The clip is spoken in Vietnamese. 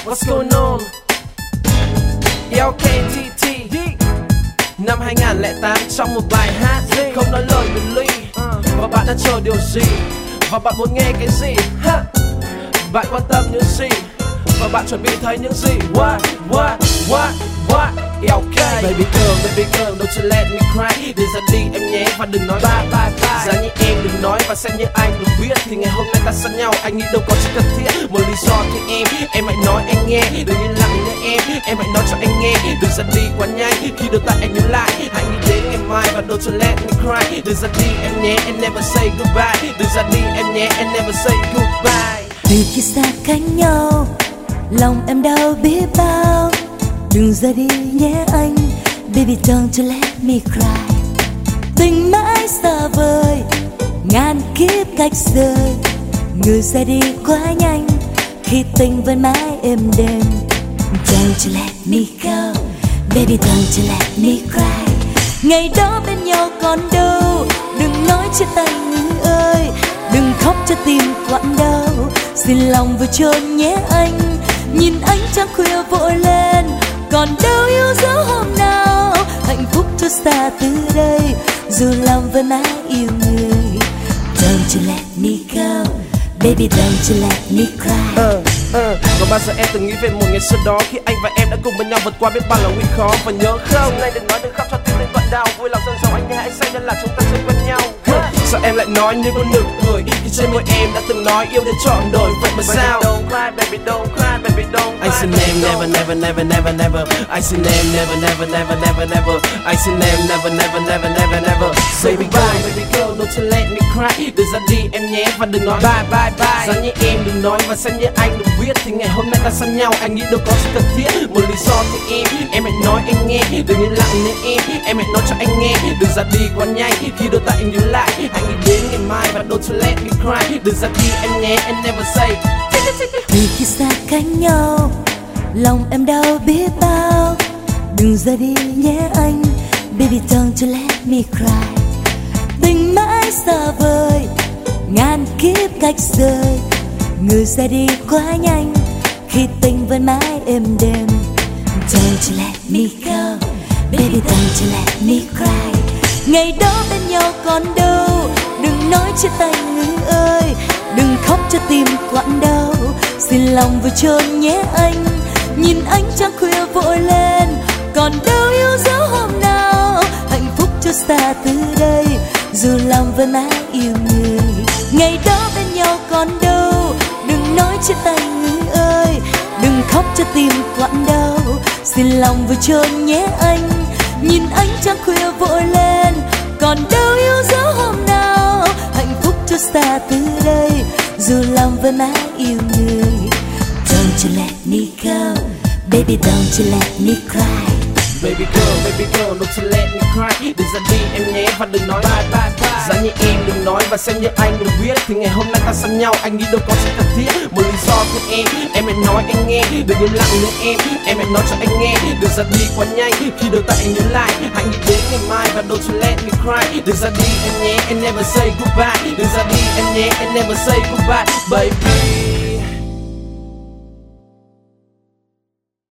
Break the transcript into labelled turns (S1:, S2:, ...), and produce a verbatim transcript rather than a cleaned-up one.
S1: what's going on? lờ ca tê tê năm hai không không tám trong một bài hát không nói lời biệt ly. Và bạn đã chờ điều gì? Và bạn muốn nghe cái gì? Ha! Bạn quan tâm những gì? Và bạn chuẩn bị thấy những gì? What, what, what, what? lờ ca. Baby girl, baby girl, don't you let me cry. Đưa ra đi em nhé và đừng nói bye bye bye. Giá như em đừng nói và xem như anh đừng biết. Thì ngày hôm nay ta xa nhau, anh nghĩ đâu có chỉ cần thiết. Một lý do thì em, em hãy nói anh nghe. Đừng yên lặng nữa em, em hãy nói cho anh nghe. Đừng ra đi quá nhanh, khi đôi ta anh nhớ lại. Hãy nghĩ đến ngày mai và don't you let me cry. Đừng ra đi em nhé, and never say goodbye. Đừng ra đi em nhé, and never say goodbye.
S2: Từ khi xa cách nhau, lòng em đau biết bao. Đừng ra đi nhé anh, baby don't you let me cry. Tình mãi xa vời, ngàn kiếp cách rời. Người ra đi quá nhanh, khi tình vẫn mãi êm đềm. Don't you let me go, baby don't you let me cry. Ngày đó bên nhau còn đâu, đừng nói chia tay người ơi. Đừng khóc cho tim quặn đau, xin lòng vừa trơn nhé anh. Nhìn ánh trăng khuya vội lên, còn đâu yêu dấu hôm nào. Hạnh phúc cho xa từ đây, dù lòng vẫn mãi yêu người. Don't you let me go, baby don't you let me cry.
S1: uh, uh, Và bao giờ em từng nghĩ về một ngày xưa đó, khi anh và em đã cùng bên nhau vượt qua biết bao là nguy khó. Và nhớ không, này đừng nói đừng khóc cho tim mình vẫn đau. Vui lòng dâng dòng anh hãy say nên là chúng ta chơi quen nhau. uh, Sao em lại nói như con nực cười khi trên môi em đã từng nói yêu đến trọn đời. Vậy mà sao? Baby don't cry, baby don't cry, baby don't cry. Anh xin em never never never never never. Anh xin em never never never never never. Anh xin em never never never never never. Say goodbye, baby girl, don't you let me cry. Đừng ra đi em nhé và đừng nói bye bye bye. Giá như em đừng nói và xem như anh đừng biết. Thì ngày hôm nay ta xa nhau, anh nghĩ đâu có sự cần thiết. Một lý do thì em, em hãy nói anh nghe. Đừng yên lặng nữa em, em hãy nói cho anh nghe. Đừng ra đi quá nhanh, khi đôi ta anh nhớ lại. Hãy nghĩ đến ngày mai và don't you let me cry. Đừng ra đi em nhé, and never say.
S2: Từ khi xa cách nhau, lòng em đau biết bao. Đừng ra đi nhé anh, baby don't you let me cry. Tình mãi xa vời, ngàn kiếp cách rời. Người ra đi quá nhanh, khi tình vẫn mãi êm đềm. Don't you let me go, baby don't you let me cry. Ngày đó bên nhau còn đâu, đừng nói chia tay người ơi. Đừng khóc cho tim quặn đau, xin lòng vừa trơn nhé anh. Nhìn ánh trăng khuya vội lên, còn đâu yêu dấu hôm nào. Hạnh phúc cho xa từ đây, dù lòng vẫn mãi yêu người. Ngày đó bên nhau còn đâu, đừng nói chia tay người ơi. Đừng khóc cho tim quặn đau, xin lòng vừa trơn nhé anh. Nhìn ánh trăng khuya vội lên, còn đâu yêu dấu hôm nào. Hạnh phúc cho xa từ đây, dù lòng vẫn mãi yêu người. Don't you let me go, baby don't you let me cry.
S1: Baby girl, baby girl, don't you let me cry. Đừng ra đi em nhé và đừng nói bye bye bye. Giá như em đừng nói và xem như anh đừng biết. Thì ngày hôm nay ta xa nhau, anh nghĩ đâu có sự cần thiết. Một lý do của em, em hãy nói anh nghe. Đừng im lặng nữa em, em hãy nói cho anh nghe. Đừng ra đi quá nhanh, khi đôi ta anh nhớ lại. Hãy nghĩ đến ngày mai và don't you let me cry. Đừng ra đi em nhé, and never say goodbye. Đừng ra đi em nhé, and never say goodbye, baby.